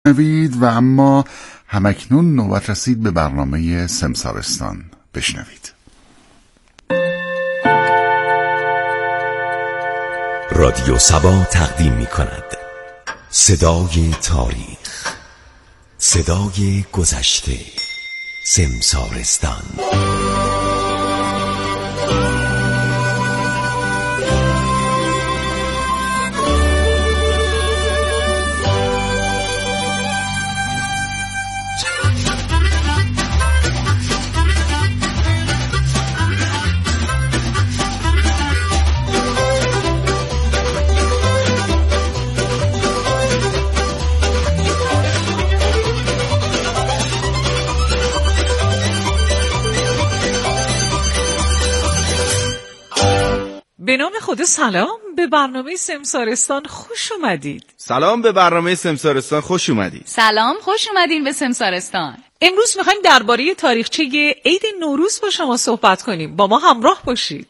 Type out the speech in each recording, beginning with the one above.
و اما همکنون نوبت رسید به برنامه سمسارستان. بشنوید. رادیو سبا تقدیم می کند صدای تاریخ، صدای گذشته، سمسارستان. به نام خدا سلام، به برنامه سمسارستان خوش اومدید. سلام، به برنامه سمسارستان خوش اومدید. سلام، خوش اومدین به سمسارستان. امروز میخوایم درباره تاریخچه عید نوروز با شما صحبت کنیم. با ما همراه باشید.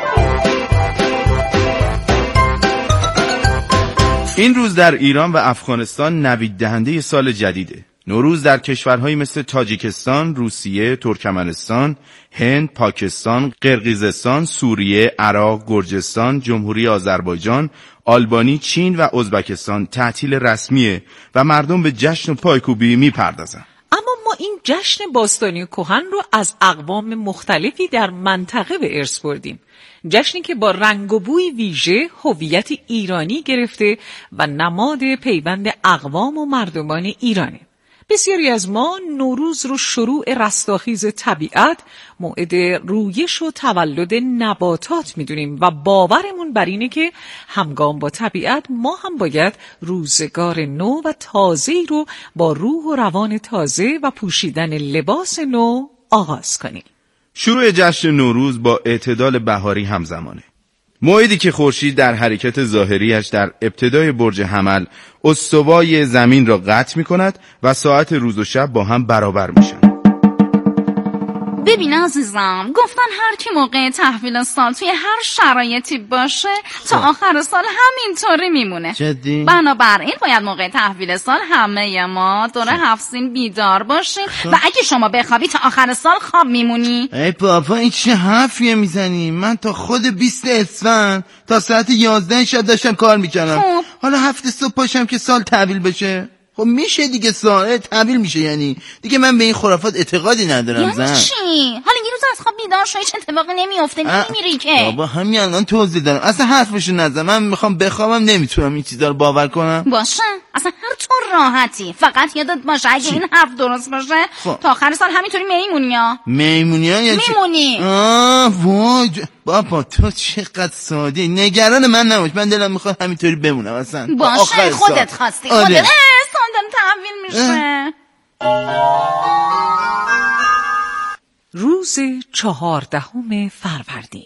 این روز در ایران و افغانستان نوید دهنده سال جدیده. نوروز در کشورهایی مثل تاجیکستان، روسیه، ترکمنستان، هند، پاکستان، قرقیزستان، سوریه، عراق، گرجستان، جمهوری آذربایجان، آلبانی، چین و ازبکستان تعطیل رسمیه و مردم به جشن و پایکوبی میپردازن. اما ما این جشن باستانی کهن رو از اقوام مختلفی در منطقه به ارث بردیم. جشنی که با رنگ و بوی ویژه هویت ایرانی گرفته و نماد پیوند اقوام و مردمان ایرانه. بسیاری از ما نوروز رو شروع رستاخیز طبیعت، موعد رویش و تولد نباتات میدونیم و باورمون بر اینه که همگام با طبیعت ما هم باید روزگار نو و تازه‌ای رو با روح و روان تازه و پوشیدن لباس نو آغاز کنیم. شروع جشن نوروز با اعتدال بهاری همزمانه. موعدی که خورشید در حرکت ظاهریش در ابتدای برج حمل استوای زمین را قطع می کند و ساعت روز و شب با هم برابر می شن. ببین عزیزم، گفتن هر کی موقع تحویل سال توی هر شرایطی باشه تا آخر سال همینطوری میمونه. جدی؟ بنابراین باید موقع تحویل سال همه ما دور 7 سین بیدار باشیم و اگه شما بخوابی تا آخر سال خواب میمونی. ای بابا، این چه حرفیه میزنی؟ من تا خود 20 اسفند تا ساعت 11 شب داشتم کار میکنم. حالا 7 صبح پاشم که سال تحویل بشه؟ خب میشه دیگه، سال تحویل میشه. یعنی دیگه من به این خرافات اعتقادی ندارم. یعنی چی؟ حالا یه روز از خواب بیدار شو هیچ اتفاقی نمیافته، نمیمیری که. بابا همین الان توضیح دارم، اصلا حرفشو نزن. من میخوام بخوابم، نمیتونم این چیزا رو باور کنم. باشه، اصلا هر طور راحتی. فقط یادت باشه اگه این حرف درست باشه تا آخر سال همینطوری میمونی یعنی میمونی. وای بابا تو چقدر ساده. نگران من نباش، من دلم میخواد همینطوری بمونم اصلا. باشه، خودت خواستی. خودت سالم تحویل میشه. روز 14 فروردین.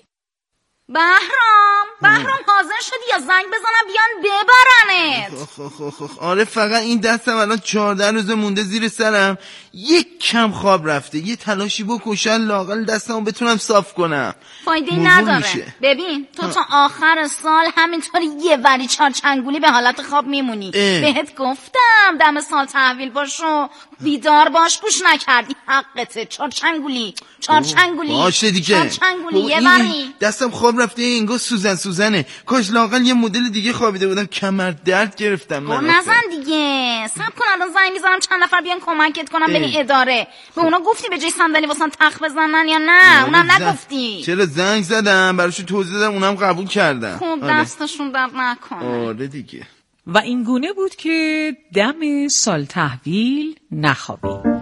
بهرام حاضر شدی یا زنگ بزنم بیان ببرنت؟ آره، فقط این دستم الان 14 روز مونده زیر سرم، یک کم خواب رفته. یه تلاشی بکشن لااقل دستمو بتونم صاف کنم. فایده نداره. ببین تو تا آخر سال همینطوری یه وری چارچنگولی به حالت خواب میمونی. بهت گفتم دم سال تحویل باشو، بیدار باش، گوش نکردی. حقته. چارچنگولی باشه دیگه. چارچنگولی یه وری. دستم خواب رفته، انگار سوزنه. کاش لااقل یه مدل دیگه خوابیده بودم. کمر درد گرفتم من. نزن دیگه. صبر کن الان زنگ میزنم چند نفر بیان کمکت کنم بری اداره. به اونا گفتی به جای صندلی واسن تخت بزنن یا نه؟ اونم نگفتی. چرا زنگ زدم براشو توضیح دادم، اونم قبول کردن. خوب دستشون درد نکنه. آره دیگه. و این گونه بود که دم سال تحویل نخوابید.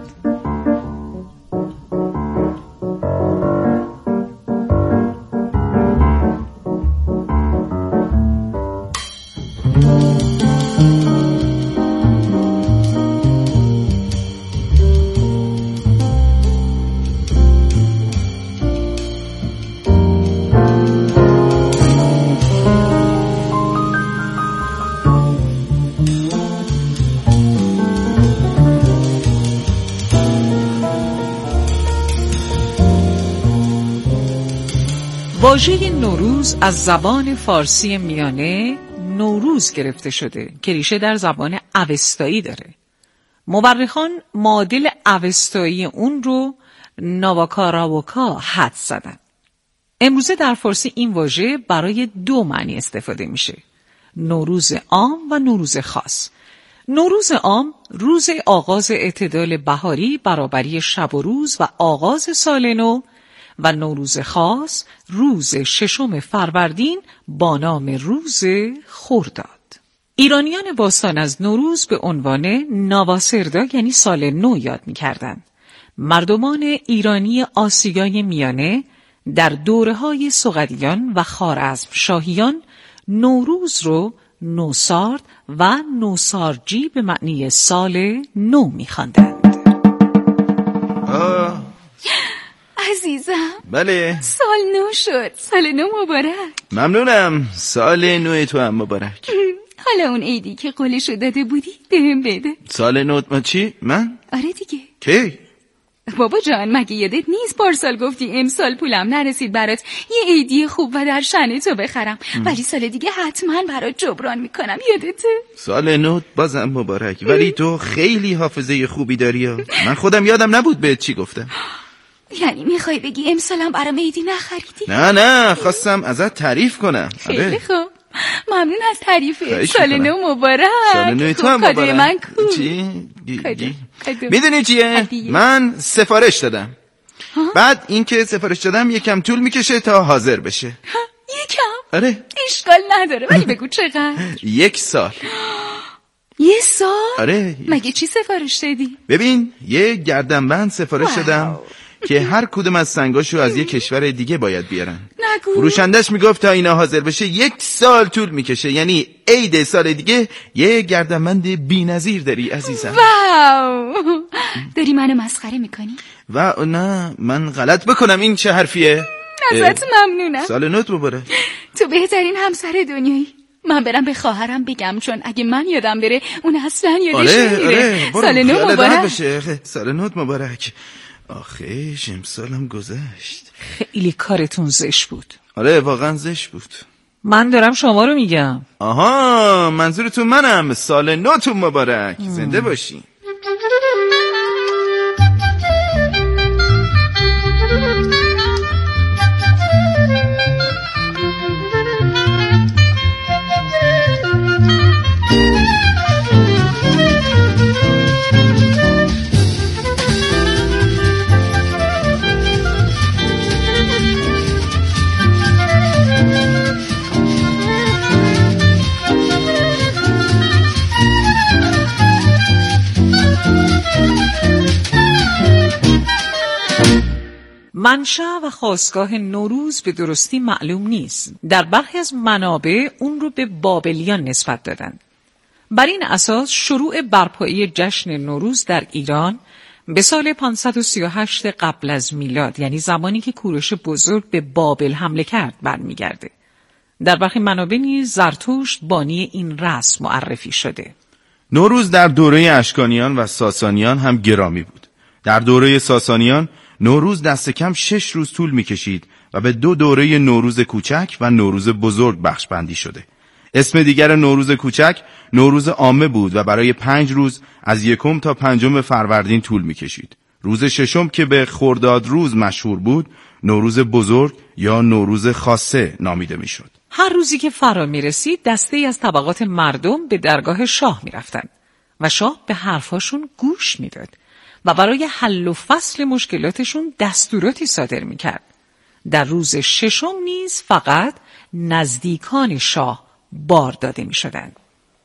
واژه نوروز از زبان فارسی میانه نوروز گرفته شده که ریشه در زبان اوستایی داره. مورخان معادل اوستایی اون رو ناواکاراوکا حدس زدن. امروزه در فارسی این واژه برای دو معنی استفاده میشه: نوروز عام و نوروز خاص. نوروز عام روز آغاز اعتدال بهاری، برابری شب و روز و آغاز سال نو، و نوروز خاص روز 6 فروردین با نام روز خرداد. ایرانیان باستان از نوروز به عنوان ناواسردا یعنی سال نو یاد می‌کردند. مردمان ایرانی آسیای میانه در دوره‌های سوغدیان و خوارزمشاهیان نوروز رو نوسارد و نوسارجی به معنی سال نو می‌خواندند. عزیزم. بله. سال نو شد. سال نو مبارک. ممنونم. سال نو تو هم مبارک. حالا اون عیدی که قولشو داده بودی بهم بده. سال نو چی؟ من؟ آره دیگه. کی؟ بابا جان مگه یادت نیست پارسال گفتی امسال پولم نرسید برات یه عیدی خوب و در شأن تو بخرم، ولی سال دیگه حتما برات جبران میکنم، یادته؟ سال نو بازم مبارک. ولی تو خیلی حافظه خوبی داری. من خودم یادم نبود بهت چی گفتم. یعنی میخوای بگی امسالم برام عیدی نخریدی؟ نه خواستم ازت تعریف کنم. خیلی خوب، ممنون از تعریفت. سال نو مبارک. سال نو تو هم مبارک. من کو؟ چی؟ میدونی چیه؟ من سفارش دادم. بعد اینکه سفارش دادم یکم طول میکشه تا حاضر بشه. یکم؟ آره. اشکال نداره، ولی بگو چقدر؟ 1 سال. 1 سال؟ آره. مگه چی سفارش دادی؟ ببین یه گردنبند سفارش دادم که هر کدوم از سنگاشو از یه کشور دیگه باید بیارن. نگو. فروشندش میگفت تا اینا حاضر بشه 1 سال طول میکشه، یعنی عید سال دیگه یه گردنبند بی‌نظیر داری عزیزم. واو، داری منو مسخره میکنی؟ و نه من غلط بکنم این چه حرفیه؟ ازت ممنونم. سال نوت مبارک. تو بهترین همسر دنیایی. من برم به خواهرم بگم، چون اگه من یادم بره اون اصلا یادش نمیره. سال نو مبارک. سال نوت مبارک. آخه امسالم گذشت. خیلی کارتون زشت بود. آره واقعا زشت بود. من دارم شما رو میگم. آها منظورتون منم. سال نوتون مبارک. زنده باشین. منشأ و خاستگاه نوروز به درستی معلوم نیست. در برخی از منابع اون رو به بابلیان نسبت دادن. بر این اساس شروع برپایی جشن نوروز در ایران به سال 538 قبل از میلاد، یعنی زمانی که کوروش بزرگ به بابل حمله کرد، برمیگرده. در برخی منابع نیز زرتشت بانی این رسم معرفی شده. نوروز در دوره اشکانیان و ساسانیان هم گرامی بود. در دوره ساسانیان نوروز دست کم 6 روز طول می‌کشید و به 2 دوره نوروز کوچک و نوروز بزرگ بخش بندی شده. اسم دیگر نوروز کوچک نوروز عامه بود و برای 5 روز از 1 تا 5 فروردین طول می‌کشید. روز 6 که به خرداد روز مشهور بود، نوروز بزرگ یا نوروز خاصه نامیده می‌شد. هر روزی که فرا می‌رسید دسته‌ای از طبقات مردم به درگاه شاه می‌رفتند و شاه به حرفاشون گوش می‌داد و برای حل و فصل مشکلاتشون دستوراتی صادر می‌کرد. در روز 6 نیز فقط نزدیکان شاه بار داده می‌شدند.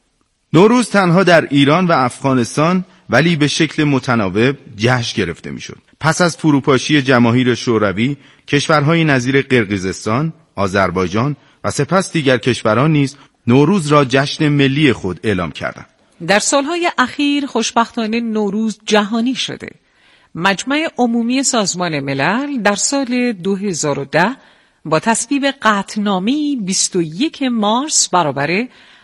نوروز تنها در ایران و افغانستان ولی به شکل متناوب جشن گرفته می‌شد. پس از فروپاشی جماهیر شوروی، کشورهای نظیر قرقیزستان، آذربایجان و سپس دیگر کشوران نیز نوروز را جشن ملی خود اعلام کردند. در سالهای اخیر خوشبختانه نوروز جهانی شده. مجمع عمومی سازمان ملل در سال 2010 با تصویب قطعنامه‌ای 21 مارس برابر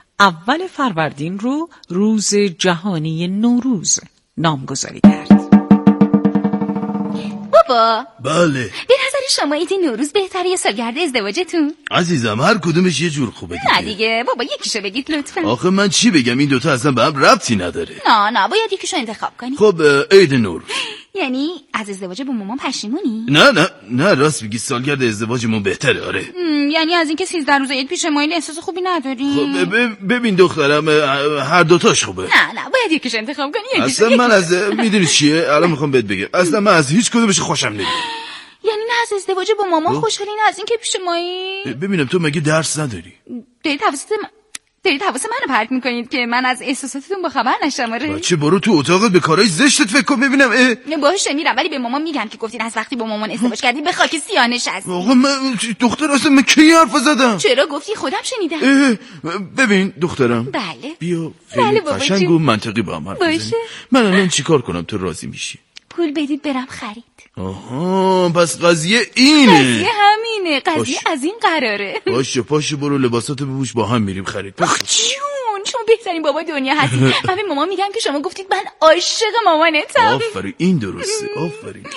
اول فروردین رو روز جهانی نوروز نامگذاری کرد. بابا بابا. بله. به نظر شما عید نوروز بهتره یا سالگرد ازدواجتون؟ عزیزم هر کدومش یه جور خوبه دیگه. نه دیگه بابا یکیشو بگید لطفا. آخه من چی بگم، این دوتا اصلا به هم ربطی نداره. نه باید یکیشو انتخاب کنی. خب عید نوروز. یعنی از ازدواج با مامان پشیمونی؟ نه راست میگی، سالگرد ازدواجمون بهتره. آره. یعنی از اینکه 13 روز عید پیش ما این احساس خوبی نداری؟ خب ببین دخترم، هر دوتاش خوبه. نه باید یکیش انتخاب کنی. اصلا من از میدونی چیه الان میخوام بهت بگم، اصلا من از هیچ کدومش خوشم نمیاد. یعنی نه از ازدواج با مامان خوشحالی، نه از اینکه پیش مایی؟ ببینم تو مگه درس نداری؟ دارید حواس منو پرت میکنید که من از احساساتتون با خبر نشم. آره بچه برو تو اتاقت به کارهای زشتت فکر کن ببینم. باشه میرم، ولی به مامان میگم که گفتین از وقتی با مامان ازدواج کردی به خاک سیانش هستی. آقا من دختر اصلا من کی حرف زدم؟ چرا گفتی؟ خودم شنیدم. ببین دخترم، بله بیا خیلی قشنگ و منطقی با هم حرف بزنیم. من الان چیکار کنم تو راضی میشی؟ پول بدید برم خرید. آها پس قضیه اینه. قضیه همینه، قضیه از این قراره. پاشو برو لباساتو بپوش با هم میریم خرید. جون شما بهترین بابا دنیا هستی. من به مامان میگم که شما گفتید من عاشق مامانتم. آفرین این درسته. آفرین.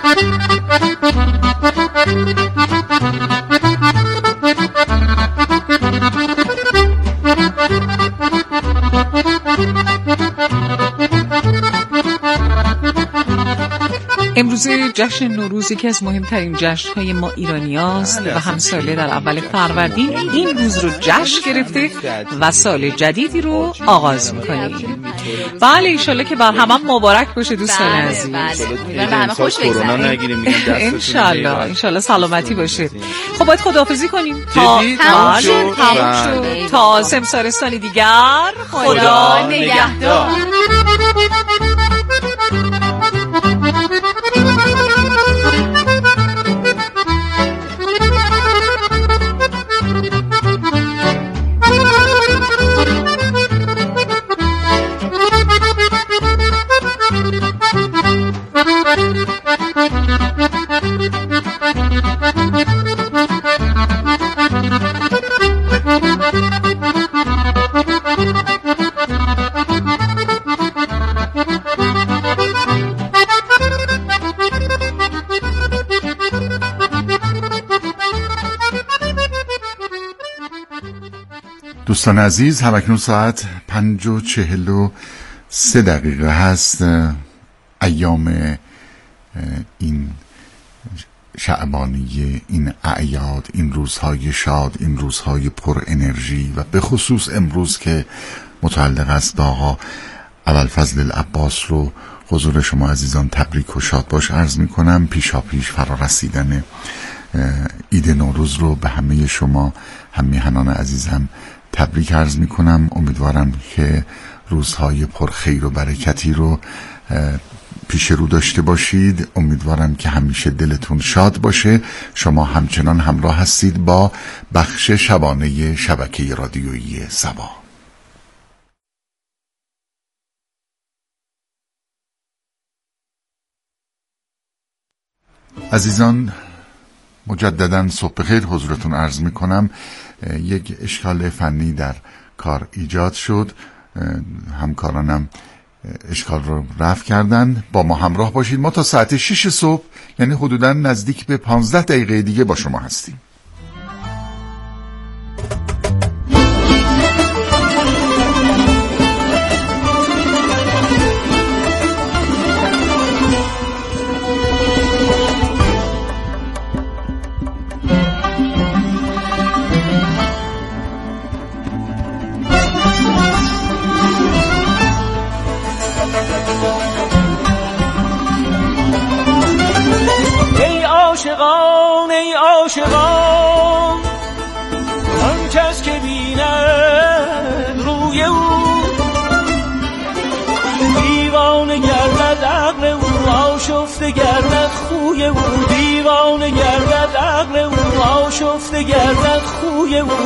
امروز جشن نوروز یکی از مهمترین جشن‌های ما ایرانیاست و همساله در اول فروردین این روز رو جشن گرفته و سال جدیدی رو آغاز می‌کنیم. بله انشالله که بر همه مبارک باشه دوستان عزیز. به همه خوش بگذره انشالله سلامتی باشه. خب باید خداحافظی کنیم تا سمسارستان دیگر. خدا نگهدار. دوستان عزیز همکنون ساعت 5:43 هست. ایام این شعبانی، این اعیاد، این روزهای شاد، این روزهای پر انرژی و به خصوص امروز که متعلق است به آقا ابوالفضل العباس رو حضور شما عزیزان تبریک و شاد باش عرض می کنم. پیشا پیش فرا رسیدن عید نوروز رو به همه شما هم میهنان عزیزم تبریک عرض می کنم. امیدوارم که روزهای پر خیر و برکتی رو پیش رو داشته باشید. امیدوارم که همیشه دلتون شاد باشه. شما همچنان همراه هستید با بخش شبانه شبکه رادیویی سبا. عزیزان مجددا صبح خیر حضورتون عرض می کنم. یک اشکال فنی در کار ایجاد شد، همکارانم اشکال رو رفع کردن. با ما همراه باشید. ما تا ساعت 6 صبح یعنی حدوداً نزدیک به 15 دقیقه دیگه با شما هستیم. ای عاشقان آن کس که بیند روی او دیوانه گردد عقل او، آشفته گردد خوی او، دیوانه گردد عقل او، آشفته گردد خوی او.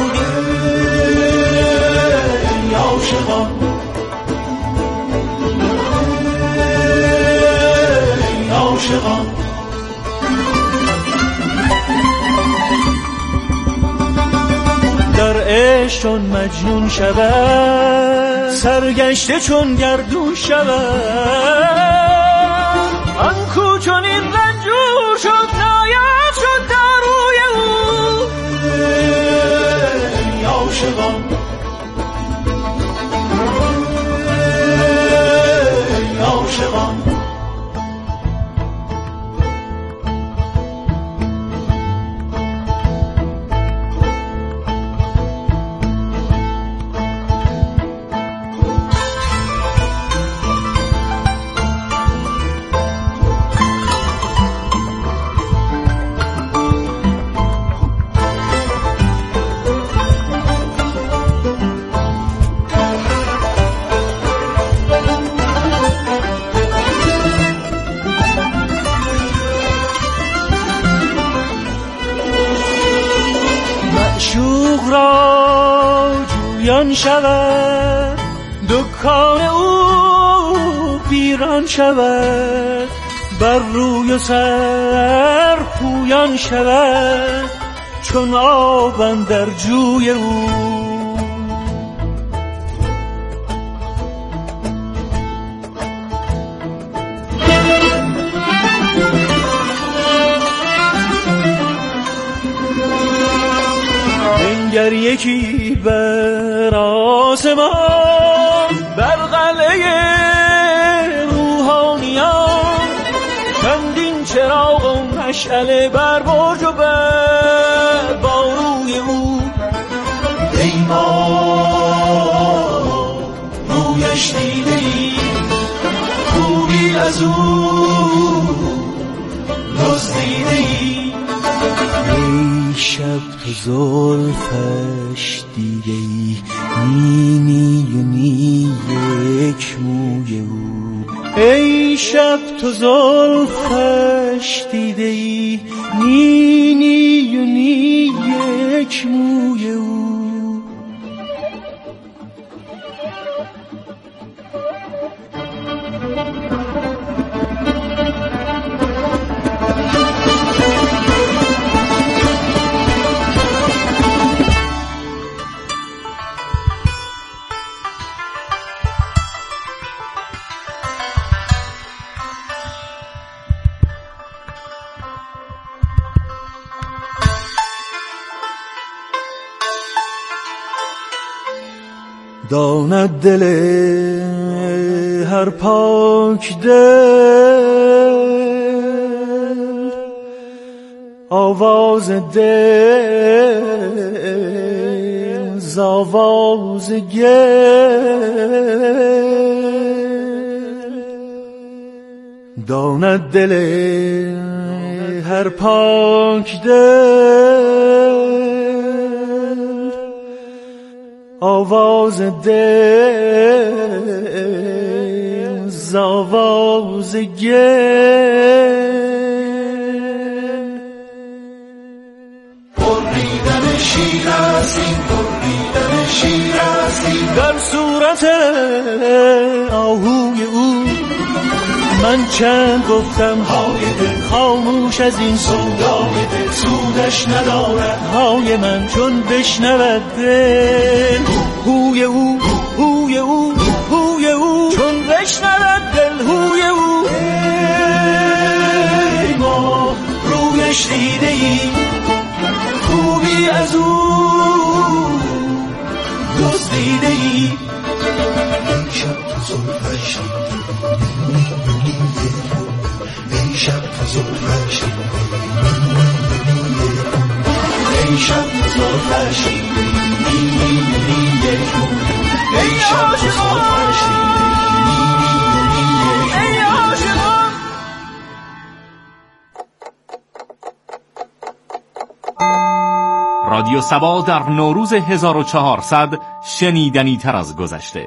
ای عاشقان ای عاشقان در عشق چون مجنون شود، سرگشته چون گردون شود، آن کو چون این رنجور پویان شود، دکان او ویران شود، بر روی و سر پویان شود، چون آب اندر جوی او. بنگر یکی بر آسمان، بر قلعه روحانیان، چندین چراغ و مشعله بر برج و بر باروی او. ای ما رویش دیدی، خوبی از او دزدیدی. ای شب تو زلفش دیدی، نی نی و نی یک موی او. ای شب تو زلفش دیدی، نی نی و نی یک موی او. داند دل هر پاک دل، آواز دل ز آواز گل. داند دل هر پاک دل، آواز دل ز آواز گل. بریدن شیر است این، بریدن شیر است این، در صورت آهوی او. من چند گفتم های دل، خاموش از این سودای دل، سودش ندارد های من چون بشنود دل. هوی او هوی او هوی او، چون بشنود دل هوی او. ای ما رویش دیده ای، خوبی از او دزدیده ای. ای شب تو زلفش ای شب تو زلفش ای شب تو زلفش ای شب تو زلفش ای عاشقان. رادیو سبا در نوروز 1400 شنیدنی تر از گذشته.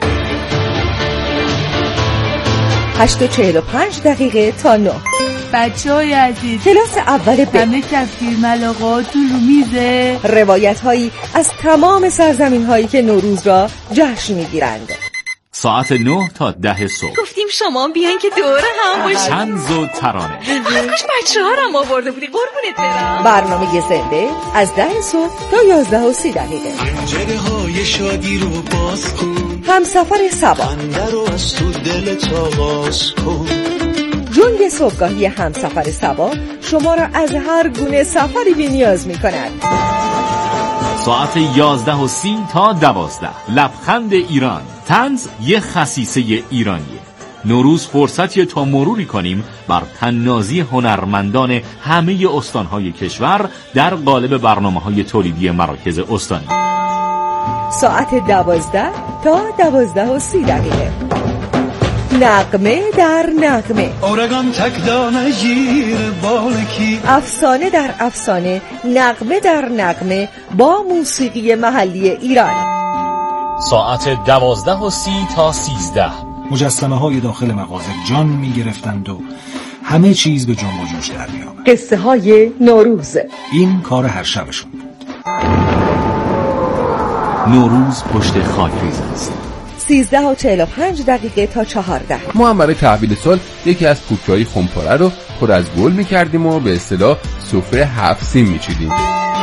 8:45 تا 9. بچه‌های عزیز، کلاس اول ب، همه کفگیر ملاقات رو میزه. روایت هایی از تمام سرزمین هایی که نوروز را جشن میگیرند. ساعت 9 تا 10 صبح. گفتیم شما بیاین که دوره هم باشیم. طنز و ترانه. کاش بچه‌ها رو هم آورده بودی، قربونت برم. برنامه زنده از 10 صبح تا 11:30. پنجره‌های شادی رو باز کن، همسفر سبا رو از تو دلت آغاز کن. جنگ صبحگاهی همسفر سبا شما را از هر گونه سفری بی نیاز می کند. ساعت 11:30 تا 12. لبخند ایران. طنز یه خصیصه ایرانیه. نوروز فرصتیه تا مروری کنیم بر طنازی هنرمندان همه استانهای کشور در قالب برنامه‌های تولیدی مراکز استانی. ساعت 12 تا 12:30. نغمه در نغمه، اورگان تکدانه گیر بالکی، افسانه در افسانه، نغمه در نغمه با موسیقی محلی ایران. ساعت 12:30 تا 13. مجسمه های داخل مغازه جان می گرفتند و همه چیز به جنب و جوش در می آمد. قصه های نوروز، این کار هر شبشون بود. نوروز پشت خاکریز است. 13:45 تا 14. ما هم برای تحویل سال یکی از کوکه‌های خمپاره رو پر از گل می‌کردیم و به اصطلاح سفره 7 سین می‌چیدیم.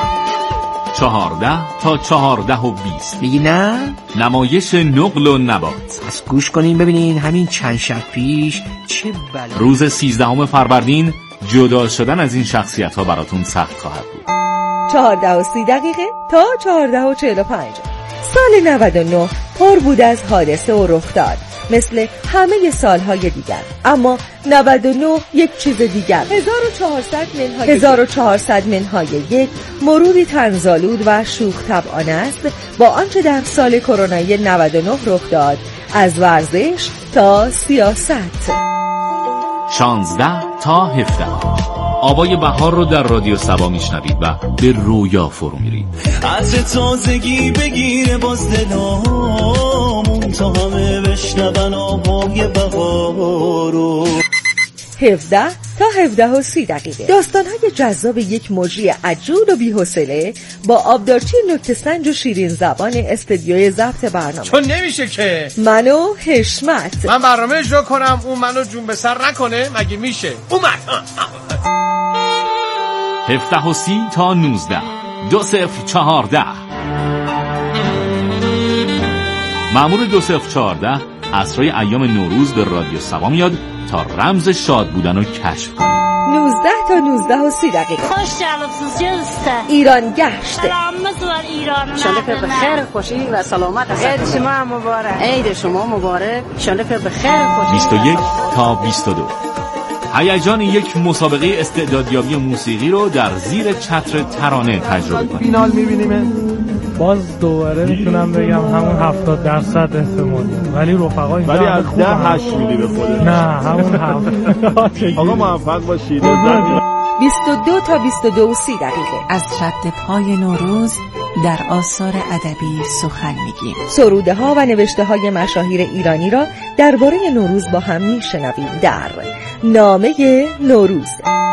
14 تا 14:20 میگی نه؟ نمایش نقل و نبات. از گوش کنین ببینین همین چند شب پیش چه بلا. روز 13 فروردین جدا شدن از این شخصیت‌ها براتون سخت خواهد بود. 14:30 تا 14:45. سال 99 پر بود از حادثه و رخداد مثل همه سالهای دیگر، اما 99 یک چیز دیگر. 1400 منهای یک مروری طنزآلود و شوخ طبعانه است با آنچه در سال کرونایی 99 رخ داد، از ورزش تا سیاست. 16 تا 17 آوای بهار رو در رادیو سبا میشنوید و به رویا فرو میرید. عطر تازگی بگیره باز دلامون تا همه بشنون آوای بهار رو. 17 تا 17:30 داستان‌های جذاب یک مجری عجول و بی‌حوصله با آبدارچی نکته‌سنج و شیرین زبان استدیوی ضبط برنامه. چون نمیشه که منو حشمت من برنامه اجرا کنم اون منو جون به سر نکنه، مگه میشه؟ اومد 17:30 تا 19 2014 مأمور 2014 عصرای ایام نوروز به رادیو سبا میاد تا رمز شاد بودن رو کشف کنه. 19 تا 19:30 خوش جلبسوز جسته ایران گشت. سلام مزور ایران انشالله که بخیر خوشی و سلامت هست. عید شما مبارک. عید شما مبارک. انشالله که بخیر خوشی. 21 تا 22 هیجان یک مسابقه استعدادیابی موسیقی رو در زیر چتر ترانه تجربه کنید. فینال می‌بینیم. باز دوباره میتونم بگم همون 70% احتمالی، ولی رفقا اینجا ولی از 10-8 میدی به خودت. نه همون 7. آقا موفق باشید. 22 تا 22:30 از شد پای نوروز در آثار ادبی سخن میگیم. سروده ها و نوشته های مشاهیر ایرانی را درباره نوروز با هم میشنویم در نامه نوروز.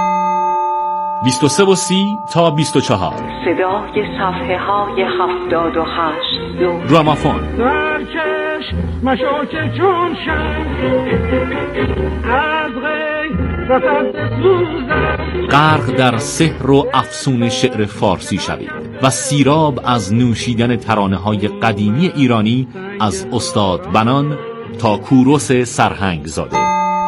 23:30 تا 24 صدای صفحه های 78 گرامافون. درکش مشاک چون شد از غی رفت سوزن. غرق در سحر و افسون شعر فارسی شوید و سیراب از نوشیدن ترانه‌های قدیمی ایرانی از استاد بنان تا کوروس سرهنگ زاده.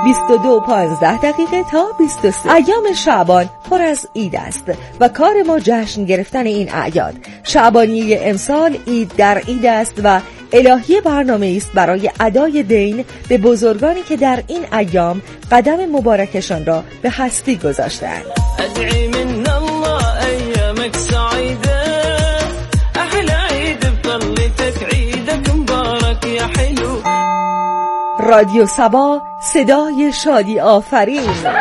22:15 تا 23 ایام شعبان پر از عید است و کار ما جشن گرفتن این اعیاد. شعبانیه امسال عید در عید است و الهی برنامه است برای ادای دین به بزرگانی که در این ایام قدم مبارکشان را به هستی گذاشتند. ادعی من الله ایامک سعیده احلى عید بطلتک عیدک مبارک یا حلو. رادیو سبا، صدای شادی آفرین.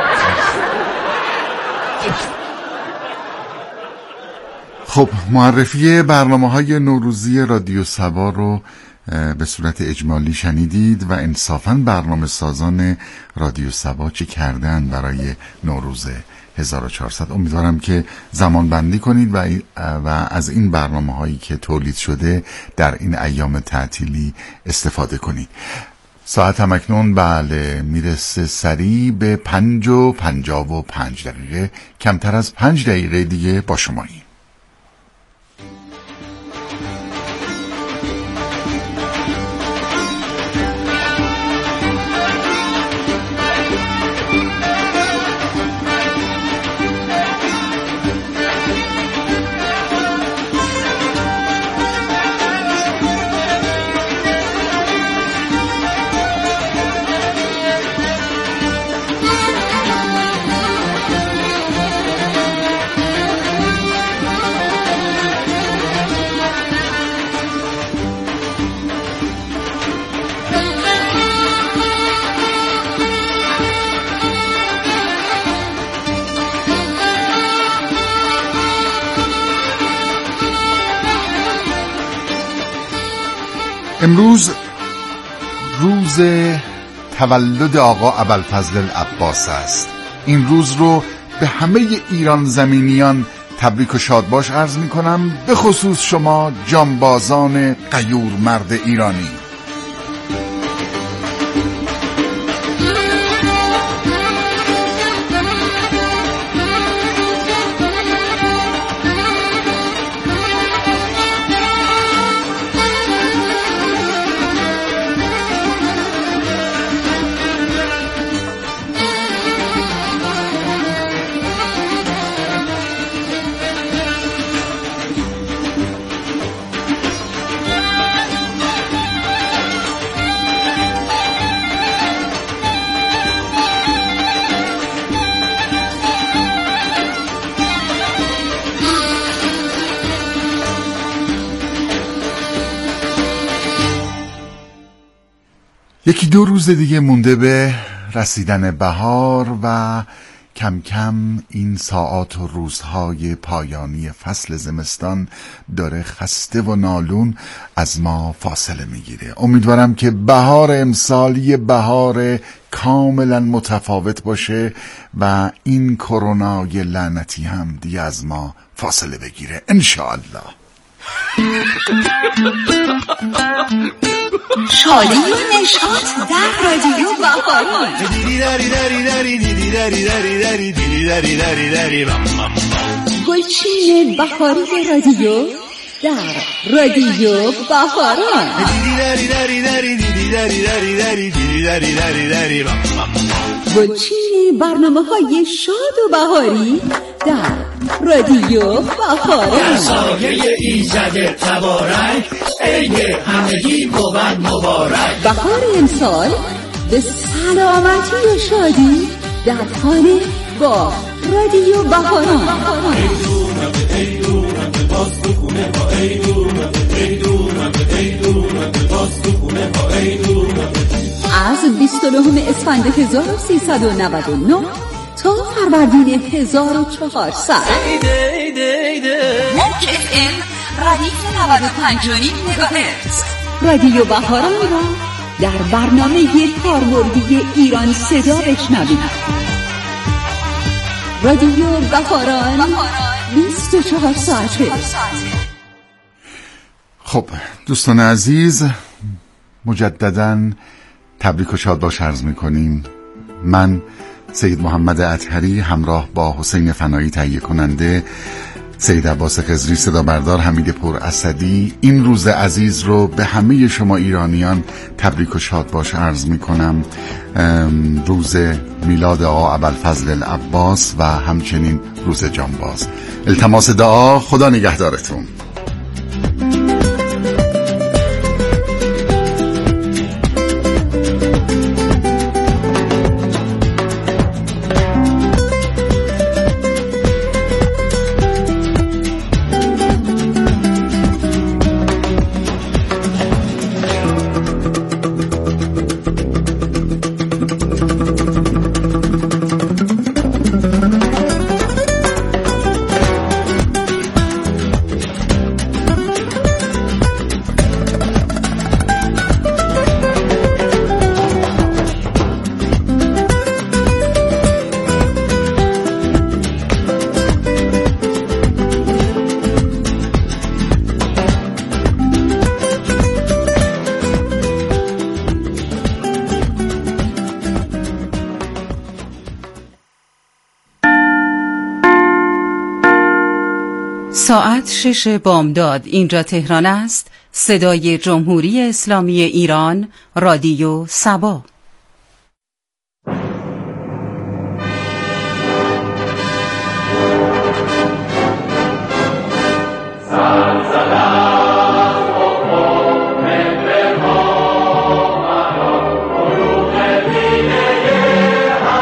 خب معرفی برنامه‌های نوروزی رادیو سبا رو به صورت اجمالی شنیدید و انصافاً برنامه سازان رادیو سبا چه کردن برای نوروز 1400. امیدوارم که زمان بندی کنید و از این برنامه‌هایی که تولید شده در این ایام تعطیلی استفاده کنید. ساعت هم اکنون بله میرسه سریع به 5:55. کمتر از 5 دقیقه دیگه با شماییم. امروز روز تولد آقا ابوالفضل العباس است. این روز رو به همه ایران زمینیان تبریک و شادباش عرض می کنم، به خصوص شما جانبازان غیور مرد ایرانی. یکی دو روز دیگه مونده به رسیدن بهار و کم کم این ساعات و روزهای پایانی فصل زمستان داره خسته و نالون از ما فاصله میگیره. امیدوارم که بهار امسال یه بهار کاملا متفاوت باشه و این کرونای لعنتی هم دیگه از ما فاصله بگیره انشاءالله. شاله و نشاط در رادیو بهاران. گلچین بهاری رادیو در رادیو بهاران. گلچین برنامه‌های شاد و بهاری در رادیو بهاران. سایه ایزد تبارک عید همگی بود مبارک. بهار امسال به سلامتی و شادی در خانه با رادیو بهاران. از 29 اسفند 1399 تا فروردین 1400 موج FM ردیف 95.5 مگاهرتز رادیو بهاران را در برنامه کاربردی ایران صدا بشنوید. رادیو بهاران 24 ساعته. خب دوستان عزیز، مجدداً تبریک و شادباش عرض می‌کنیم. من سید محمد اطهری همراه با حسین فنایی تهیه کننده، سید عباس خضری صدا بردار، حمید پور اسدی این روز عزیز رو به همه شما ایرانیان تبریک و شادباش عرض می‌کنم. روز میلاد آقا ابوالفضل العباس و همچنین روز جانباز. التماس دعا، خدا نگهدارتون. ساعت 6 بامداد. اینجا تهران است. صدای جمهوری اسلامی ایران، رادیو سبا.